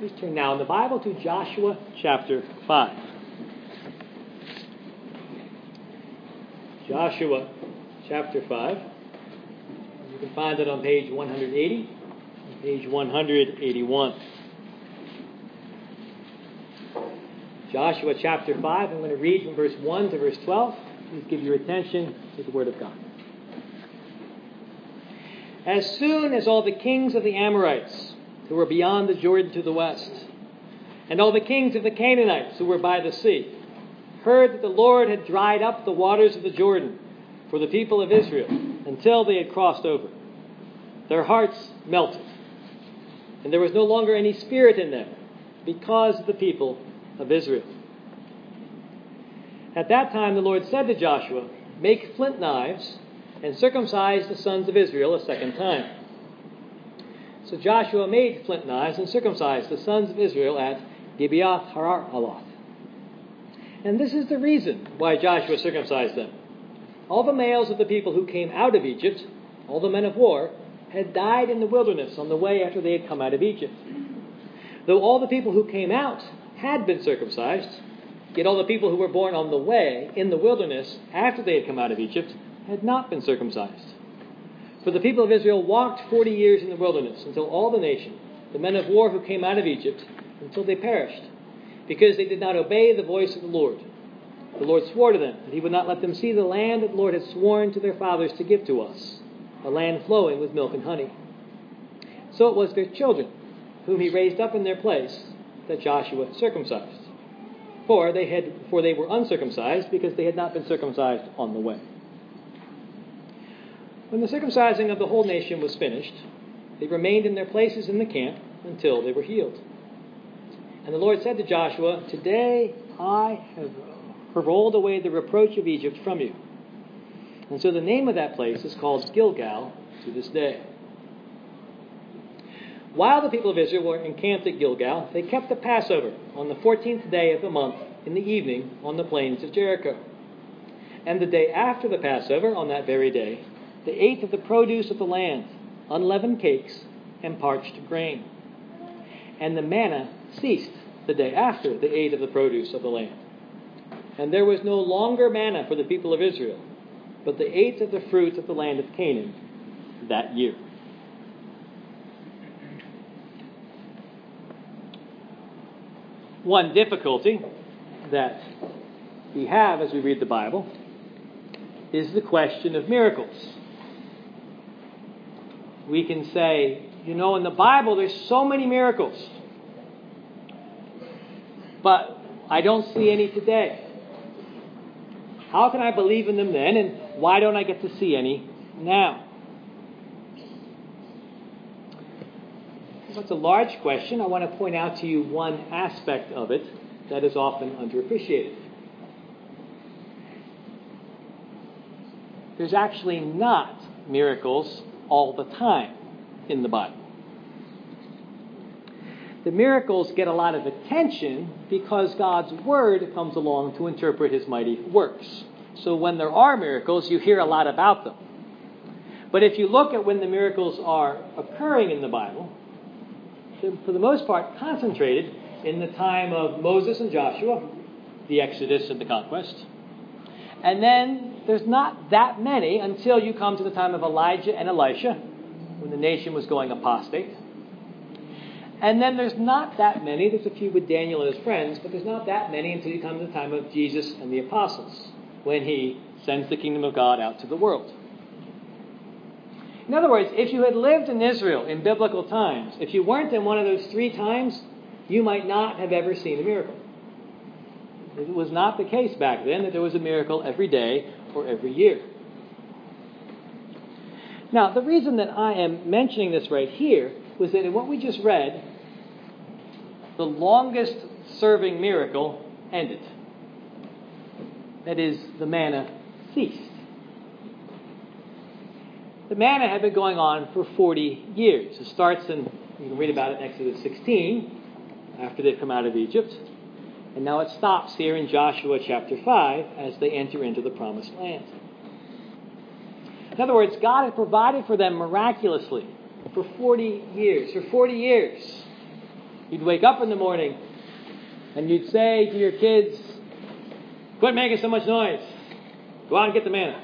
Please turn now in the Bible to Joshua chapter 5. Joshua chapter 5. You can find it on page 180 and page 181. Joshua chapter 5. I'm going to read from verse 1 to verse 12. Please give your attention to the Word of God. As soon as all the kings of the Amorites who were beyond the Jordan to the west, and all the kings of the Canaanites who were by the sea, heard that the Lord had dried up the waters of the Jordan for the people of Israel until they had crossed over, their hearts melted, and there was no longer any spirit in them because of the people of Israel. At that time the Lord said to Joshua, "Make flint knives and circumcise the sons of Israel a second time." So Joshua made flint knives and circumcised the sons of Israel at Gibeath Haraloth. And this is the reason why Joshua circumcised them. All the males of the people who came out of Egypt, all the men of war, had died in the wilderness on the way after they had come out of Egypt. Though all the people who came out had been circumcised, yet all the people who were born on the way in the wilderness after they had come out of Egypt had not been circumcised. For the people of Israel walked 40 years in the wilderness until all the nation, the men of war who came out of Egypt, until they perished, because they did not obey the voice of the Lord. The Lord swore to them that he would not let them see the land that the Lord had sworn to their fathers to give to us, a land flowing with milk and honey. So it was their children, whom he raised up in their place, that Joshua circumcised. For they were uncircumcised, because they had not been circumcised on the way. When the circumcising of the whole nation was finished, they remained in their places in the camp until they were healed. And the Lord said to Joshua, "Today I have rolled away the reproach of Egypt from you." And so the name of that place is called Gilgal to this day. While the people of Israel were encamped at Gilgal, they kept the Passover on the 14th day of the month in the evening on the plains of Jericho. And the day after the Passover, on that very day, they ate of the produce of the land, unleavened cakes and parched grain. And the manna ceased the day after they ate of the produce of the land. And there was no longer manna for the people of Israel, but they ate of the fruit of the land of Canaan that year. One difficulty that we have as we read the Bible is the question of miracles. We can say, in the Bible there's so many miracles, but I don't see any today. How can I believe in them then, and why don't I get to see any now? That's a large question. I want to point out to you one aspect of it that is often underappreciated. There's actually not miracles all the time in the Bible. The miracles get a lot of attention because God's Word comes along to interpret His mighty works. So when there are miracles, you hear a lot about them. But if you look at when the miracles are occurring in the Bible, they're for the most part concentrated in the time of Moses and Joshua, the Exodus and the conquest. And then there's not that many until you come to the time of Elijah and Elisha, when the nation was going apostate. And then there's not that many. There's a few with Daniel and his friends, but there's not that many until you come to the time of Jesus and the apostles, when he sends the kingdom of God out to the world. In other words, if you had lived in Israel in biblical times, if you weren't in one of those three times, you might not have ever seen a miracle. It was not the case back then that there was a miracle every day or every year. Now, the reason that I am mentioning this right here was that in what we just read, the longest serving miracle ended. That is, the manna ceased. The manna had been going on for 40 years. It starts in, you can read about it in Exodus 16, after they've come out of Egypt. And now it stops here in Joshua chapter 5 as they enter into the promised land. In other words, God had provided for them miraculously for 40 years. For 40 years, You'd wake up in the morning and you'd say to your kids, quit making so much noise. Go out and get the manna.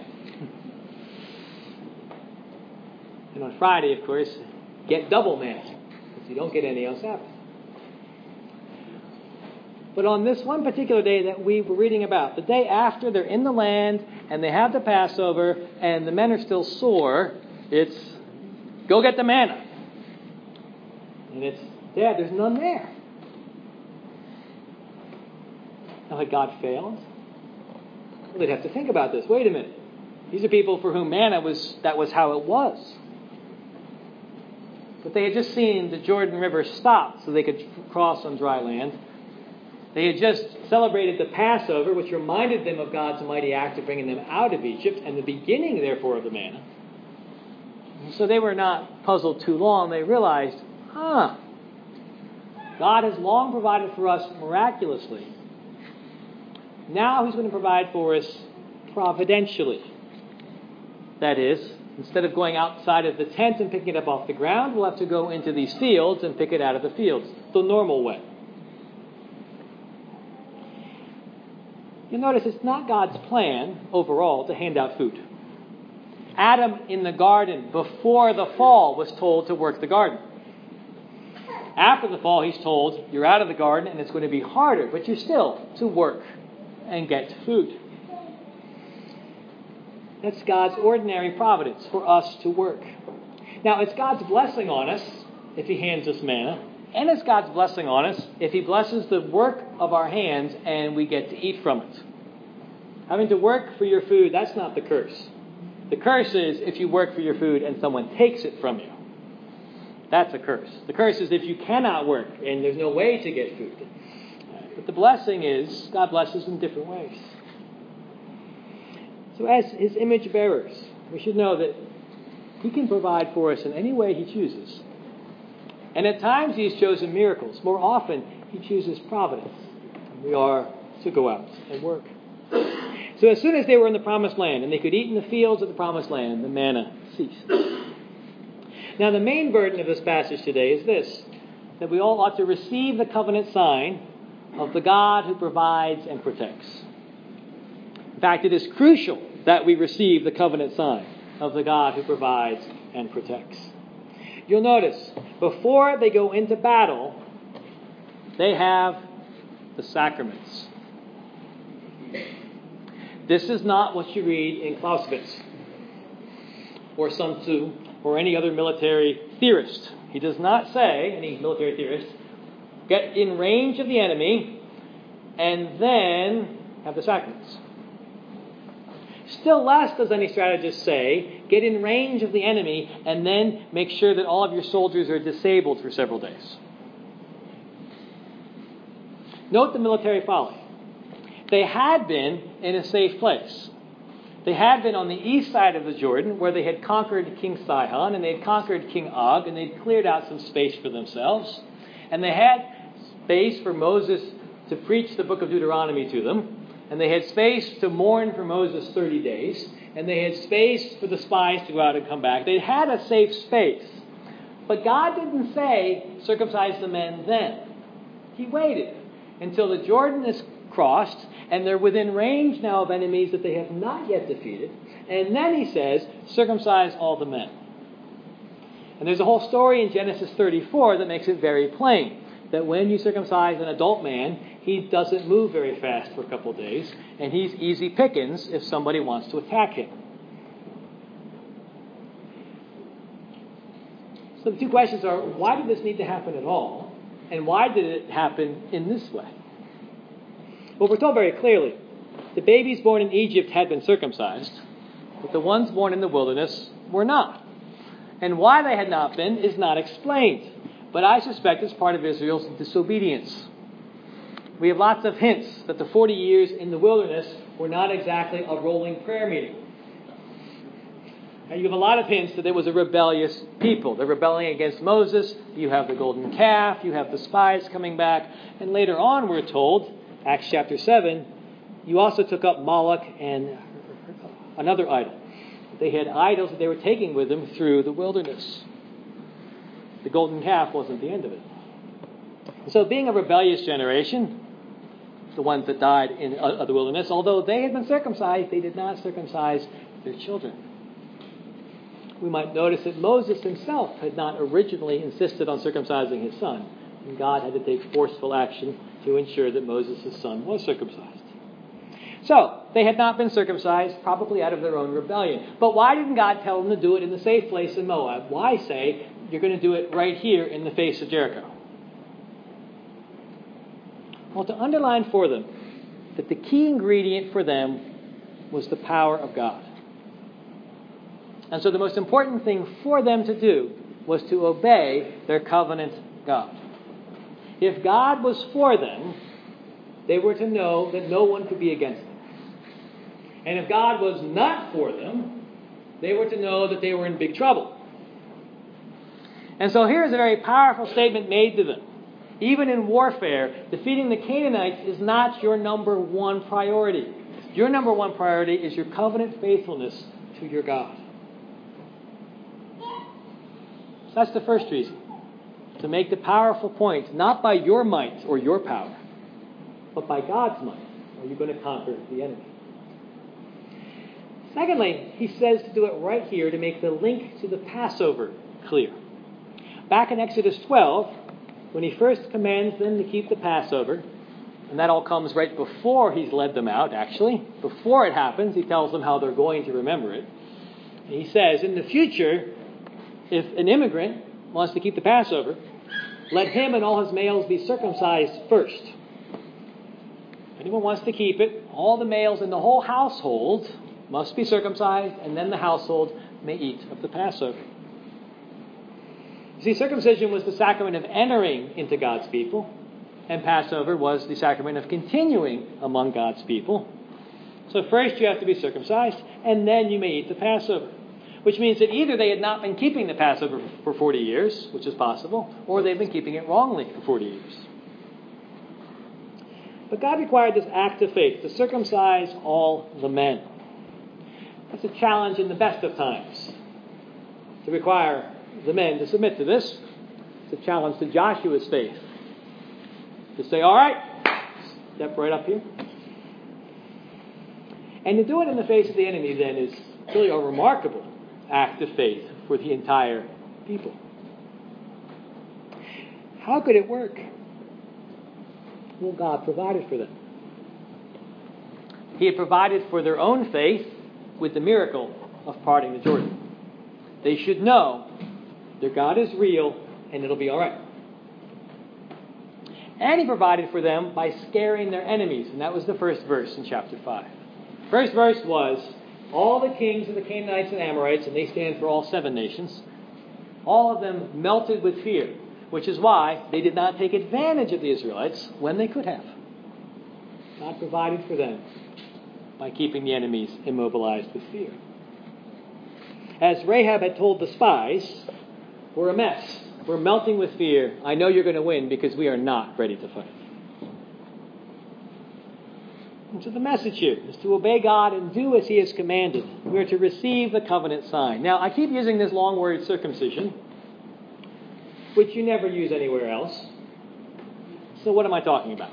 And on Friday, of course, get double manna, because you don't get any on Sabbath. But on this one particular day that we were reading about, the day after they're in the land and they have the Passover and the men are still sore, it's go get the manna. And it's, Dad, there's none there. Now, had God failed? Well, they'd have to think about this. Wait a minute. These are people for whom manna that was how it was. But they had just seen the Jordan River stop so they could cross on dry land. They had just celebrated the Passover, which reminded them of God's mighty act of bringing them out of Egypt and the beginning, therefore, of the manna. So they were not puzzled too long. They realized, God has long provided for us miraculously. Now He's going to provide for us providentially. That is, instead of going outside of the tent and picking it up off the ground, we'll have to go into these fields and pick it out of the fields, the normal way. You'll notice it's not God's plan overall to hand out food. Adam in the garden before the fall was told to work the garden. After the fall, he's told, you're out of the garden and it's going to be harder, but you're still to work and get food. That's God's ordinary providence for us to work. Now, it's God's blessing on us if He hands us manna, and it's God's blessing on us if He blesses the work of our hands and we get to eat from it. Having to work for your food, that's not the curse. The curse is if you work for your food and someone takes it from you. That's a curse. The curse is if you cannot work and there's no way to get food. But the blessing is God blesses in different ways. So as His image bearers, we should know that He can provide for us in any way He chooses. And at times He has chosen miracles. More often He chooses providence. We are to go out and work. So as soon as they were in the promised land and they could eat in the fields of the promised land, the manna ceased. Now the main burden of this passage today is this, that we all ought to receive the covenant sign of the God who provides and protects. In fact, it is crucial that we receive the covenant sign of the God who provides and protects. You'll notice, before they go into battle, they have the sacraments. This is not what you read in Clausewitz or Sun Tzu or any other military theorist. He does not say, any military theorist, get in range of the enemy and then have the sacraments. Still less does any strategist say, get in range of the enemy and then make sure that all of your soldiers are disabled for several days. Note the military folly. They had been in a safe place. They had been on the east side of the Jordan, where they had conquered King Sihon, and they had conquered King Og, and they'd cleared out some space for themselves. And they had space for Moses to preach the book of Deuteronomy to them. And they had space to mourn for Moses 30 days. And they had space for the spies to go out and come back. They had a safe space. But God didn't say, circumcise the men then. He waited until the Jordan is crossed, and they're within range now of enemies that they have not yet defeated. And then He says, circumcise all the men. And there's a whole story in Genesis 34 that makes it very plain that when you circumcise an adult man, he doesn't move very fast for a couple of days, and he's easy pickings if somebody wants to attack him. So the two questions are, why did this need to happen at all? And why did it happen in this way? Well, we're told very clearly, the babies born in Egypt had been circumcised, but the ones born in the wilderness were not. And why they had not been is not explained, but I suspect it's part of Israel's disobedience. We have lots of hints that the 40 years in the wilderness were not exactly a rolling prayer meeting. And you have a lot of hints that it was a rebellious people. They're rebelling against Moses. You have the golden calf. You have the spies coming back. And later on, we're told, Acts chapter 7, you also took up Moloch and another idol. They had idols that they were taking with them through the wilderness. The golden calf wasn't the end of it. So being a rebellious generation, the ones that died in the wilderness, although they had been circumcised, they did not circumcise their children. We might notice that Moses himself had not originally insisted on circumcising his son, and God had to take forceful action to ensure that Moses' son was circumcised. So, they had not been circumcised, probably out of their own rebellion. But why didn't God tell them to do it in the safe place in Moab? Why say, you're going to do it right here in the face of Jericho? Well, to underline for them that the key ingredient for them was the power of God. And so the most important thing for them to do was to obey their covenant God. If God was for them, they were to know that no one could be against them. And if God was not for them, they were to know that they were in big trouble. And so here's a very powerful statement made to them. Even in warfare, defeating the Canaanites is not your number one priority. Your number one priority is your covenant faithfulness to your God. So that's the first reason. To make the powerful point, not by your might or your power, but by God's might, are you going to conquer the enemy. Secondly, he says to do it right here to make the link to the Passover clear. Back in Exodus 12, when he first commands them to keep the Passover, and that all comes right before he's led them out, actually. Before it happens, he tells them how they're going to remember it. And he says, in the future, if an immigrant wants to keep the Passover, let him and all his males be circumcised first. If anyone wants to keep it, all the males in the whole household must be circumcised, and then the household may eat of the Passover. You see, circumcision was the sacrament of entering into God's people, and Passover was the sacrament of continuing among God's people. So first you have to be circumcised, and then you may eat the Passover. Which means that either they had not been keeping the Passover for 40 years, which is possible, or they've been keeping it wrongly for 40 years. But God required this act of faith to circumcise all the men. That's a challenge in the best of times, to require the men to submit to this. It's a challenge to Joshua's faith. To say, all right, step right up here. And to do it in the face of the enemy then is really a remarkable act of faith for the entire people. How could it work? Well, God provided for them. He had provided for their own faith with the miracle of parting the Jordan. They should know their God is real and it'll be all right. And he provided for them by scaring their enemies. And that was the first verse in chapter 5. First verse was, all the kings of the Canaanites and Amorites, and they stand for all 7 nations, all of them melted with fear, which is why they did not take advantage of the Israelites when they could have. God provided for them by keeping the enemies immobilized with fear. As Rahab had told the spies, we're a mess. We're melting with fear. I know you're going to win because we are not ready to fight. And so the message here is to obey God and do as he has commanded. We are to receive the covenant sign. Now, I keep using this long word circumcision, which you never use anywhere else. So what am I talking about?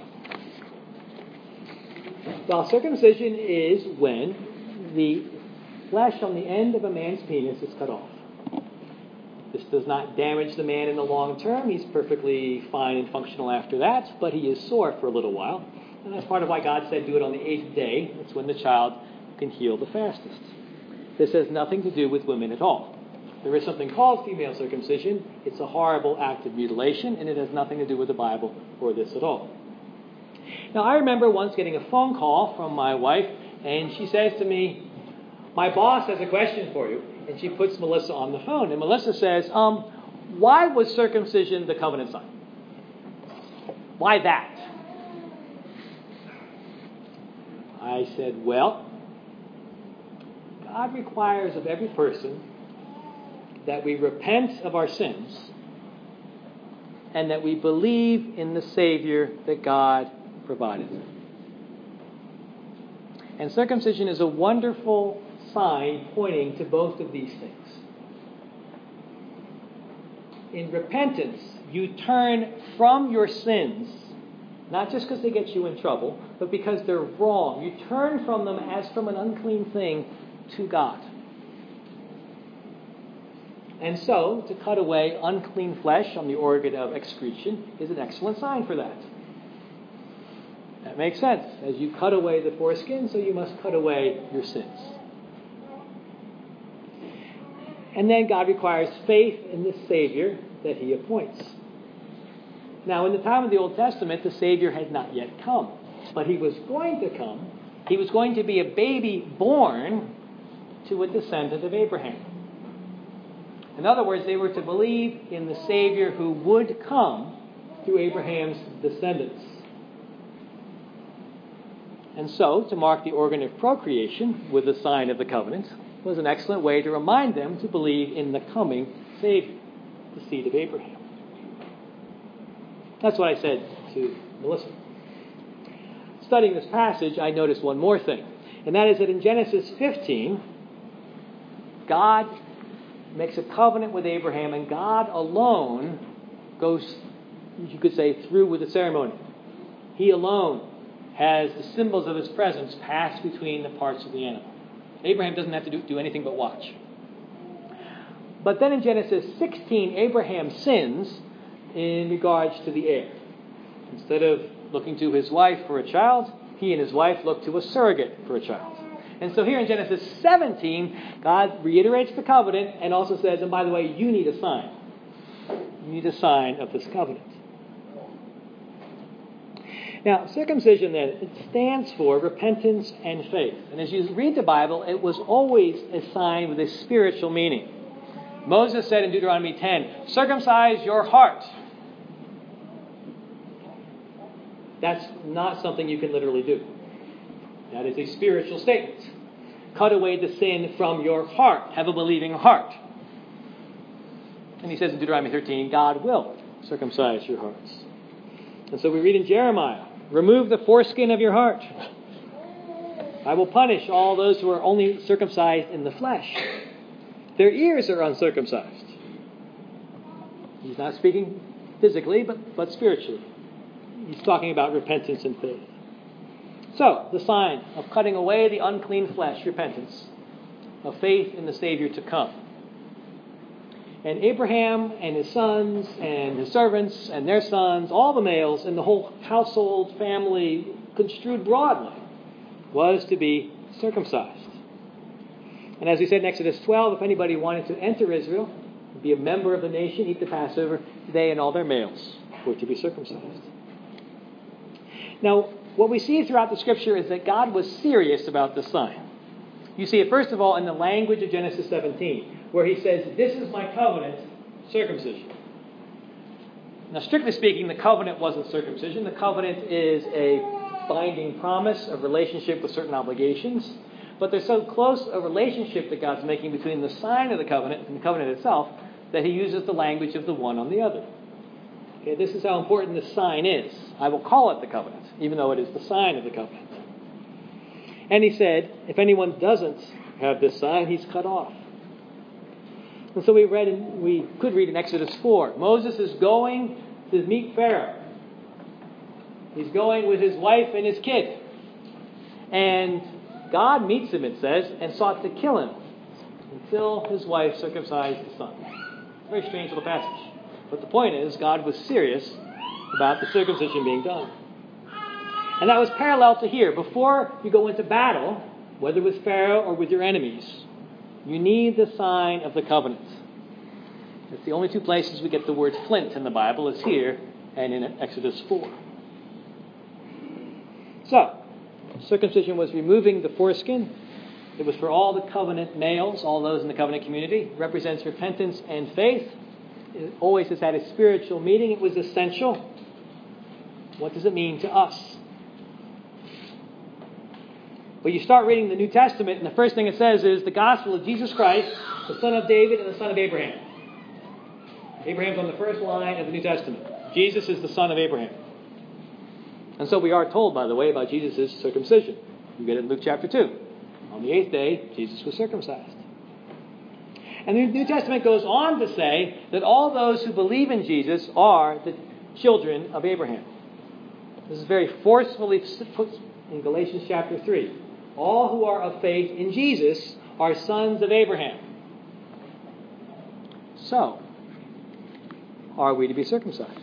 Well, circumcision is when the flesh on the end of a man's penis is cut off. This does not damage the man in the long term. He's perfectly fine and functional after that, but he is sore for a little while. And that's part of why God said do it on the 8th day. That's when the child can heal the fastest. This has nothing to do with women at all. There is something called female circumcision. It's a horrible act of mutilation, and it has nothing to do with the Bible or this at all. Now, I remember once getting a phone call from my wife, and she says to me, my boss has a question for you. And she puts Melissa on the phone. And Melissa says, why was circumcision the covenant sign? Why that? I said, well, God requires of every person that we repent of our sins and that we believe in the Savior that God provided. And circumcision is a wonderful sign pointing to both of these things. In repentance, you turn from your sins, not just because they get you in trouble, but because they're wrong. You turn from them as from an unclean thing to God. And so, to cut away unclean flesh on the organ of excretion is an excellent sign for that. That makes sense. As you cut away the foreskin, so you must cut away your sins. And then God requires faith in the Savior that He appoints. Now, in the time of the Old Testament, the Savior had not yet come. But He was going to come. He was going to be a baby born to a descendant of Abraham. In other words, they were to believe in the Savior who would come through Abraham's descendants. And so, to mark the organ of procreation with the sign of the covenant was an excellent way to remind them to believe in the coming Savior, the seed of Abraham. That's what I said to Melissa. Studying this passage, I noticed one more thing, and that is that in Genesis 15, God makes a covenant with Abraham, and God alone goes, you could say, through with the ceremony. He alone has the symbols of His presence pass between the parts of the animal. Abraham doesn't have to do anything but watch. But then in Genesis 16, Abraham sins in regards to the heir. Instead of looking to his wife for a child, he and his wife look to a surrogate for a child. And so here in Genesis 17, God reiterates the covenant and also says, and by the way, you need a sign. You need a sign of this covenant. Now, circumcision then, it stands for repentance and faith. And as you read the Bible, it was always a sign with a spiritual meaning. Moses said in Deuteronomy 10, circumcise your heart. That's not something you can literally do. That is a spiritual statement. Cut away the sin from your heart. Have a believing heart. And he says in Deuteronomy 13, God will circumcise your hearts. And so we read in Jeremiah, remove the foreskin of your heart. I will punish all those who are only circumcised in the flesh. Their ears are uncircumcised. He's not speaking physically, but spiritually. He's talking about repentance and faith. So, the sign of cutting away the unclean flesh, repentance, of faith in the Savior to come. And Abraham and his sons and his servants and their sons, all the males and the whole household family, construed broadly, was to be circumcised. And as we said in Exodus 12, if anybody wanted to enter Israel, be a member of the nation, eat the Passover, they and all their males were to be circumcised. Now, what we see throughout the Scripture is that God was serious about this sign. You see it, first of all, in the language of Genesis 17, where He says, this is my covenant, circumcision. Now, strictly speaking, the covenant wasn't circumcision. The covenant is a binding promise of relationship with certain obligations. But there's so close a relationship that God's making between the sign of the covenant and the covenant itself that He uses the language of the one on the other. Okay, this is how important this sign is. I will call it the covenant, even though it is the sign of the covenant. And He said, if anyone doesn't have this sign, he's cut off. And so we could read in Exodus 4. Moses is going to meet Pharaoh. He's going with his wife and his kid. And God meets him, it says, and sought to kill him until his wife circumcised his son. Very strange little passage. But the point is, God was serious about the circumcision being done. And that was parallel to here. Before you go into battle, whether with Pharaoh or with your enemies, you need the sign of the covenant. It's the only two places we get the word flint in the Bible is here and in Exodus 4. So, circumcision was removing the foreskin. It was for all the covenant males, all those in the covenant community. It represents repentance and faith. It always has had a spiritual meaning. It was essential. What does it mean to us? Well, you start reading the New Testament, and the first thing it says is the gospel of Jesus Christ, the son of David and the son of Abraham. Abraham's on the first line of the New Testament. Jesus is the son of Abraham. And so we are told, by the way, about Jesus' circumcision. You get it in Luke chapter 2. On the 8th day, Jesus was circumcised. And the New Testament goes on to say that all those who believe in Jesus are the children of Abraham. This is very forcefully put in Galatians chapter 3. All who are of faith in Jesus are sons of Abraham. So, are we to be circumcised?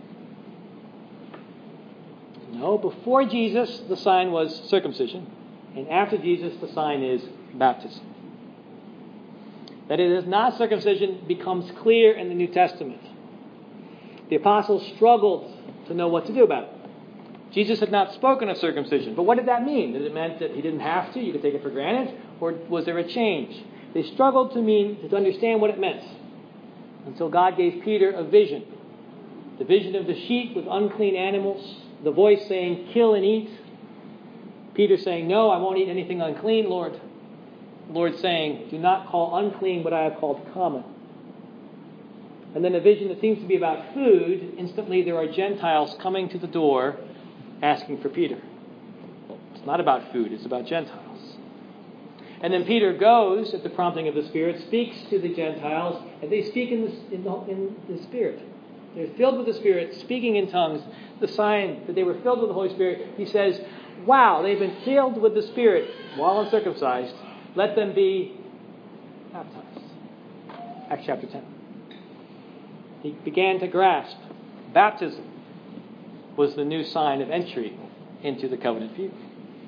No, before Jesus, the sign was circumcision. And after Jesus, the sign is baptism. That it is not circumcision becomes clear in the New Testament. The apostles struggled to know what to do about it. Jesus had not spoken of circumcision. But what did that mean? Did it mean that he didn't have to? You could take it for granted? Or was there a change? They struggled to understand what it meant until God gave Peter a vision. The vision of the sheep with unclean animals. The voice saying, kill and eat. Peter saying, no, I won't eat anything unclean, Lord. The Lord saying, do not call unclean what I have called common. And then a vision that seems to be about food. Instantly there are Gentiles coming to the door asking for Peter. It's not about food, it's about Gentiles. And then Peter goes at the prompting of the Spirit, speaks to the Gentiles, and they speak in the Spirit. They're filled with the Spirit, speaking in tongues, the sign that they were filled with the Holy Spirit. He says, wow, they've been filled with the Spirit while uncircumcised. Let them be baptized. Acts chapter 10. He began to grasp baptism was the new sign of entry into the covenant people.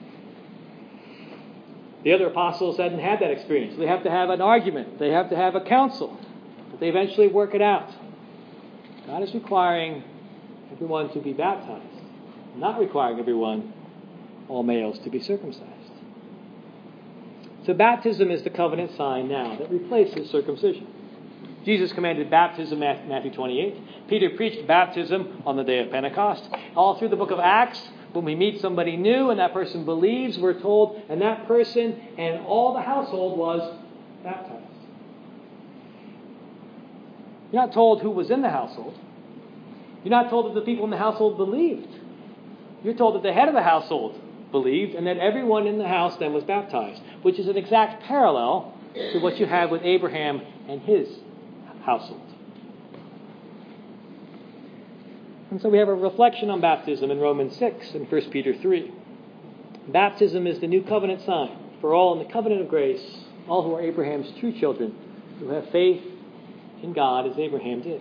The other apostles hadn't had that experience. They have to have an argument. They have to have a council. But they eventually work it out. God is requiring everyone to be baptized, not requiring everyone, all males, to be circumcised. So baptism is the covenant sign now that replaces circumcision. Jesus commanded baptism, Matthew 28. Peter preached baptism on the day of Pentecost. All through the book of Acts, when we meet somebody new and that person believes, we're told, and that person and all the household was baptized. You're not told who was in the household. You're not told that the people in the household believed. You're told that the head of the household believed and that everyone in the house then was baptized, which is an exact parallel to what you have with Abraham and his household. And so we have a reflection on baptism in Romans 6 and 1 Peter 3. Baptism is the new covenant sign for all in the covenant of grace, all who are Abraham's true children, who have faith in God as Abraham did.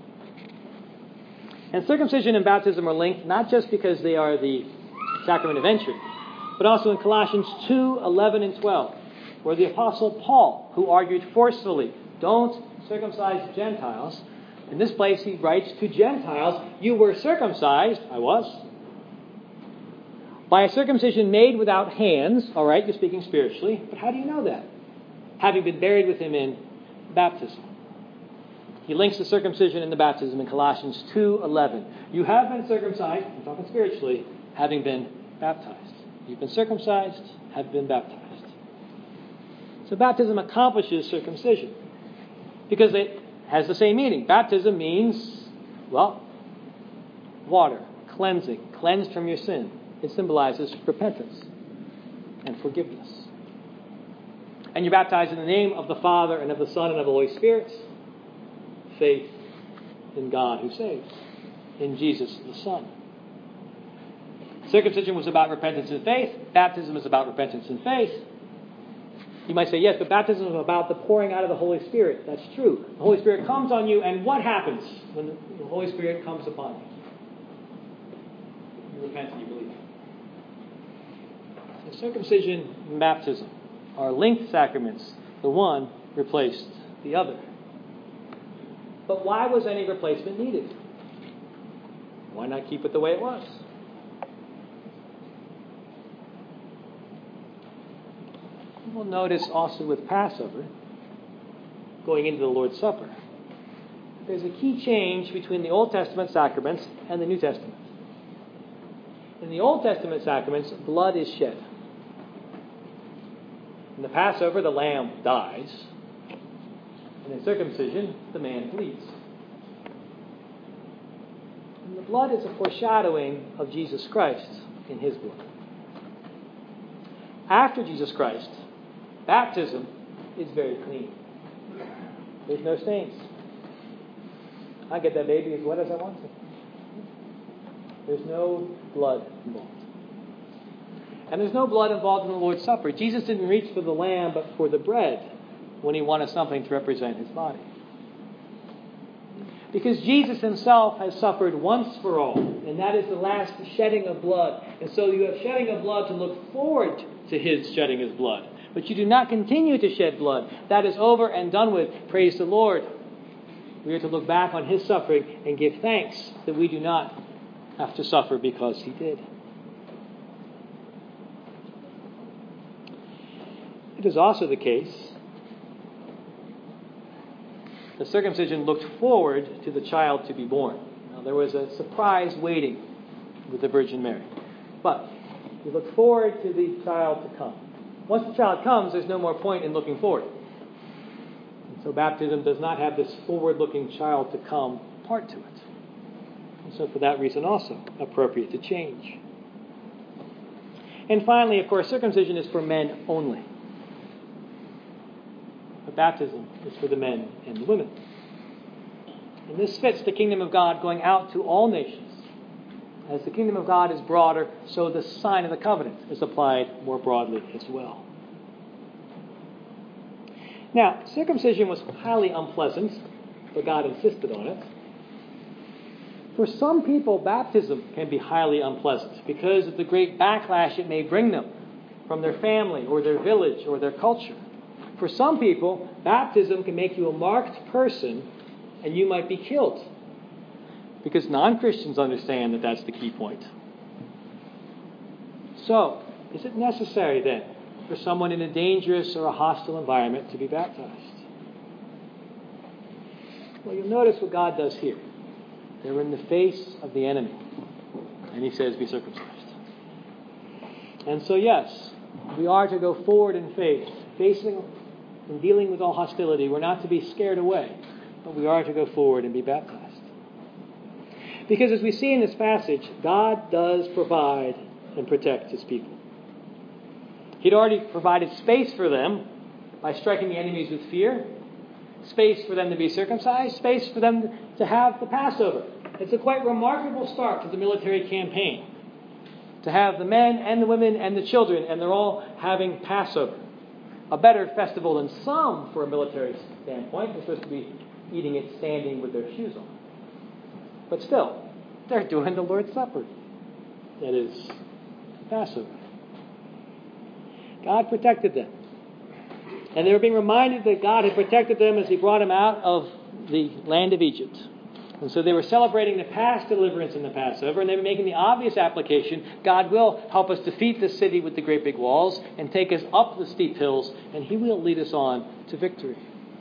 And circumcision and baptism are linked not just because they are the sacrament of entry, but also in Colossians 2, 11 and 12, where the Apostle Paul, who argued forcefully, don't circumcise Gentiles, in this place he writes to Gentiles, you were circumcised, I was, by a circumcision made without hands. All right, you're speaking spiritually, but how do you know that? Having been buried with him in baptism. He links the circumcision and the baptism in Colossians 2:11. You have been circumcised, I'm talking spiritually, having been baptized. You've been circumcised, have been baptized. So baptism accomplishes circumcision because it has the same meaning. Baptism means, well, water, cleansing, cleansed from your sin. It symbolizes repentance and forgiveness. And you're baptized in the name of the Father and of the Son and of the Holy Spirit. Faith in God who saves, in Jesus the Son. Circumcision was about repentance and faith. Baptism is about repentance and faith. You might say, yes, but baptism is about the pouring out of the Holy Spirit. That's true. The Holy Spirit comes on you, and what happens when the Holy Spirit comes upon you? You repent and you believe. So circumcision and baptism are linked sacraments. The one replaced the other. But why was any replacement needed? Why not keep it the way it was? We'll notice also with Passover, going into the Lord's Supper, there's a key change between the Old Testament sacraments and the New Testament. In the Old Testament sacraments, blood is shed. In the Passover, the lamb dies. And in circumcision, the man bleeds. And the blood is a foreshadowing of Jesus Christ in his blood. After Jesus Christ, baptism is very clean. There's no stains. I get that baby as wet as I want to. There's no blood involved. And there's no blood involved in the Lord's Supper. Jesus didn't reach for the lamb, but for the bread when he wanted something to represent his body. Because Jesus himself has suffered once for all, and that is the last shedding of blood. And so you have shedding of blood to look forward to his shedding his blood. But you do not continue to shed blood. That is over and done with. Praise the Lord. We are to look back on his suffering and give thanks that we do not have to suffer because he did. It is also the case the circumcision looked forward to the child to be born. Now, there was a surprise waiting with the Virgin Mary. But we look forward to the child to come. Once the child comes, there's no more point in looking forward. And so baptism does not have this forward-looking child to come part to it. And so for that reason also, appropriate to change. And finally, of course, circumcision is for men only. But baptism is for the men and the women. And this fits the kingdom of God going out to all nations. As the kingdom of God is broader, so the sign of the covenant is applied more broadly as well. Now, circumcision was highly unpleasant, but God insisted on it. For some people, baptism can be highly unpleasant because of the great backlash it may bring them from their family or their village or their culture. For some people, baptism can make you a marked person and you might be killed. Because non-Christians understand that that's the key point. So, is it necessary then for someone in a dangerous or a hostile environment to be baptized? Well, you'll notice what God does here. They're in the face of the enemy. And he says, be circumcised. And so, yes, we are to go forward in faith, facing and dealing with all hostility. We're not to be scared away, but we are to go forward and be baptized. Because as we see in this passage, God does provide and protect his people. He'd already provided space for them by striking the enemies with fear, space for them to be circumcised, space for them to have the Passover. It's a quite remarkable start to the military campaign. To have the men and the women and the children, and they're all having Passover. A better festival than some for a military standpoint. They're supposed to be eating it standing with their shoes on. But still, they're doing the Lord's Supper. That is, Passover. God protected them. And they were being reminded that God had protected them as he brought them out of the land of Egypt. And so they were celebrating the past deliverance in the Passover, and they were making the obvious application, God will help us defeat the city with the great big walls and take us up the steep hills, and he will lead us on to victory.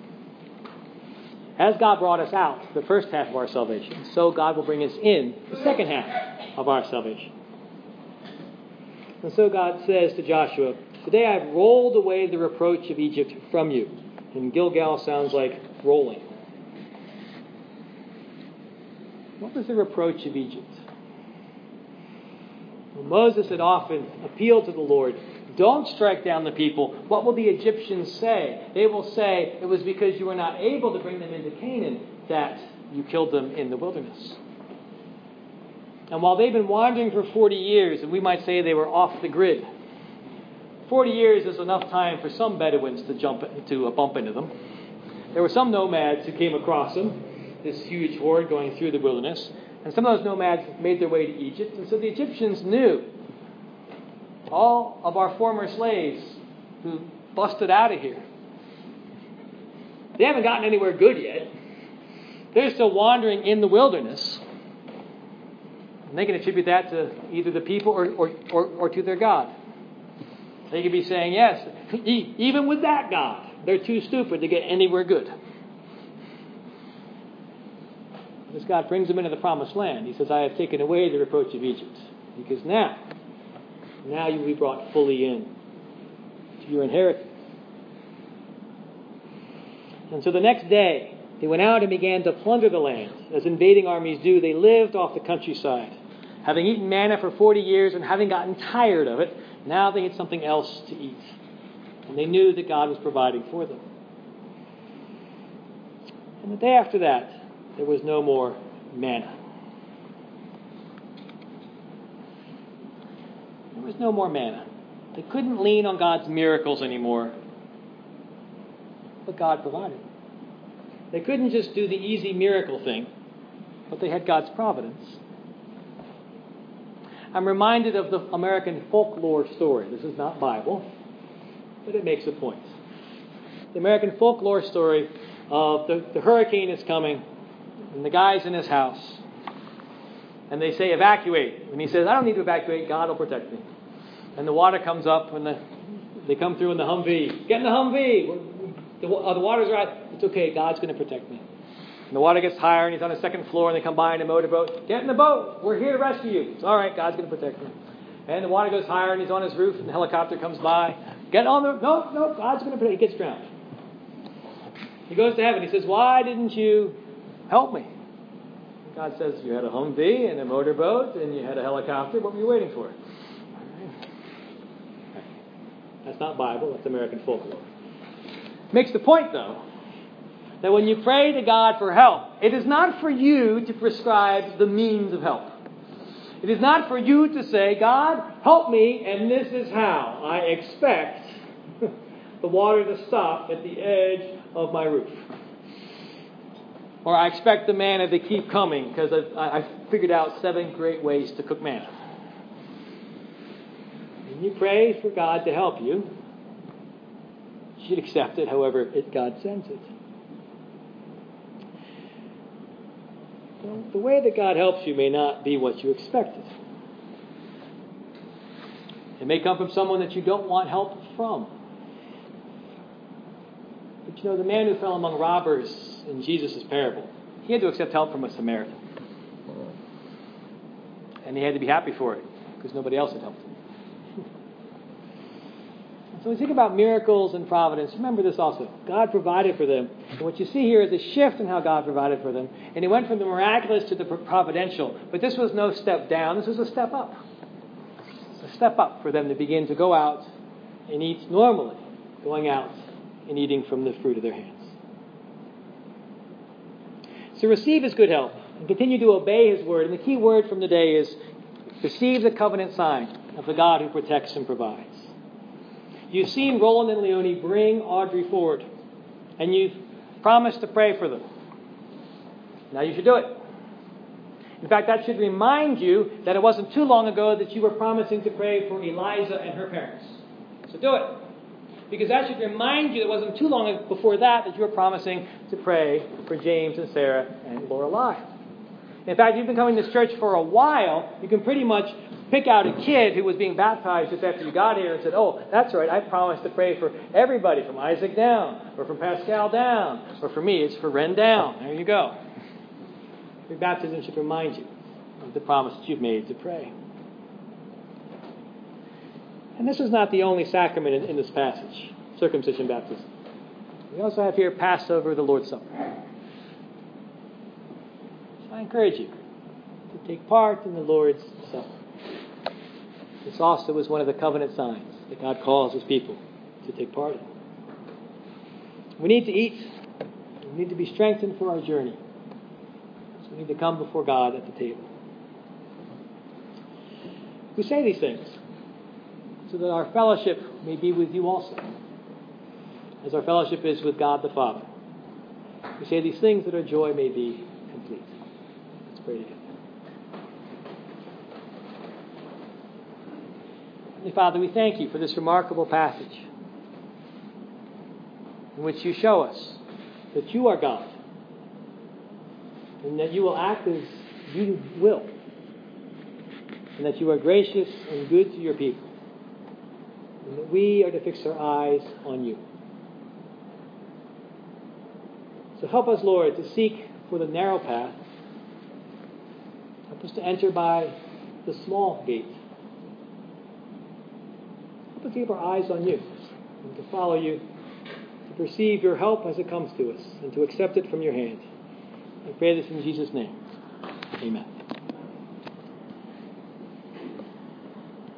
As God brought us out the first half of our salvation, so God will bring us in the second half of our salvation. And so God says to Joshua, today I've rolled away the reproach of Egypt from you. And Gilgal sounds like rolling. What was the reproach of Egypt? Well, Moses had often appealed to the Lord, don't strike down the people. What will the Egyptians say? They will say, it was because you were not able to bring them into Canaan that you killed them in the wilderness. And while they've been wandering for 40 years, and we might say they were off the grid, 40 years is enough time for some Bedouins to bump into them. There were some nomads who came across them, this huge horde going through the wilderness. And some of those nomads made their way to Egypt. And so the Egyptians knew all of our former slaves who busted out of here. They haven't gotten anywhere good yet. They're still wandering in the wilderness. And they can attribute that to either the people or to their God. They could be saying, yes, even with that God, they're too stupid to get anywhere good. As God brings them into the promised land, he says, I have taken away the reproach of Egypt. Because now you will be brought fully in to your inheritance. And so the next day, they went out and began to plunder the land. As invading armies do, they lived off the countryside. Having eaten manna for 40 years and having gotten tired of it, now they had something else to eat. And they knew that God was providing for them. And the day after that, there was no more manna. There was no more manna. They couldn't lean on God's miracles anymore. But God provided. They couldn't just do the easy miracle thing, but they had God's providence. I'm reminded of the American folklore story. This is not Bible, but it makes a point. The American folklore story of the hurricane is coming, and the guy's in his house, and they say, evacuate. And he says, I don't need to evacuate. God will protect me. And the water comes up, and they come through in the Humvee. Get in the Humvee. The water's right. It's okay. God's going to protect me. And the water gets higher, and he's on the second floor, and they come by in a motorboat. Get in the boat. We're here to rescue you. It's all right. God's going to protect me. And the water goes higher, and he's on his roof, and the helicopter comes by. Get on the... No, God's going to protect me. He gets drowned. He goes to heaven. He says, why didn't you help me? God says, you had a Humvee and a motorboat, and you had a helicopter. What were you waiting for? That's not Bible. That's American folklore. Makes the point, though, that when you pray to God for help, it is not for you to prescribe the means of help. It is not for you to say, God, help me, and this is how I expect the water to stop at the edge of my roof. Or I expect the manna to keep coming because I've figured out 7 great ways to cook manna. When you pray for God to help you, you should accept it however God sends it. Well, the way that God helps you may not be what you expected. It may come from someone that you don't want help from. But you know, the man who fell among robbers in Jesus' parable, he had to accept help from a Samaritan. And he had to be happy for it because nobody else had helped him. So when you think about miracles and providence, remember this also. God provided for them. And what you see here is a shift in how God provided for them. And it went from the miraculous to the providential. But this was no step down. This was a step up. It's a step up for them to begin to go out and eat normally. Going out and eating from the fruit of their hands. So receive His good help and continue to obey His word. And the key word from the day is receive the covenant sign of the God who protects and provides. You've seen Roland and Leonie bring Audrey forward, and you've promised to pray for them. Now you should do it. In fact, that should remind you that it wasn't too long ago that you were promising to pray for Eliza and her parents. So do it. Because that should remind you that it wasn't too long before that you were promising to pray for James and Sarah and Lorelei. In fact, you've been coming to this church for a while. You can pretty much pick out a kid who was being baptized just after you got here and said, oh, that's right, I promised to pray for everybody from Isaac down, or from Pascal down, or for me, it's for Ren down. There you go. Your baptism should remind you of the promise that you've made to pray. And this is not the only sacrament in this passage, circumcision baptism. We also have here Passover, the Lord's Supper. So I encourage you to take part in the Lord's Supper. This also is one of the covenant signs that God calls His people to take part in. We need to eat. We need to be strengthened for our journey. So we need to come before God at the table. We say these things so that our fellowship may be with you also, as our fellowship is with God the Father. We say these things that our joy may be complete. Let's pray together. Father, we thank you for this remarkable passage in which you show us that you are God and that you will act as you will and that you are gracious and good to your people and that we are to fix our eyes on you. So help us, Lord, to seek for the narrow path. Help us to enter by the small gate. Help us keep our eyes on you and to follow you, to perceive your help as it comes to us and to accept it from your hand. I pray this in Jesus' name. Amen.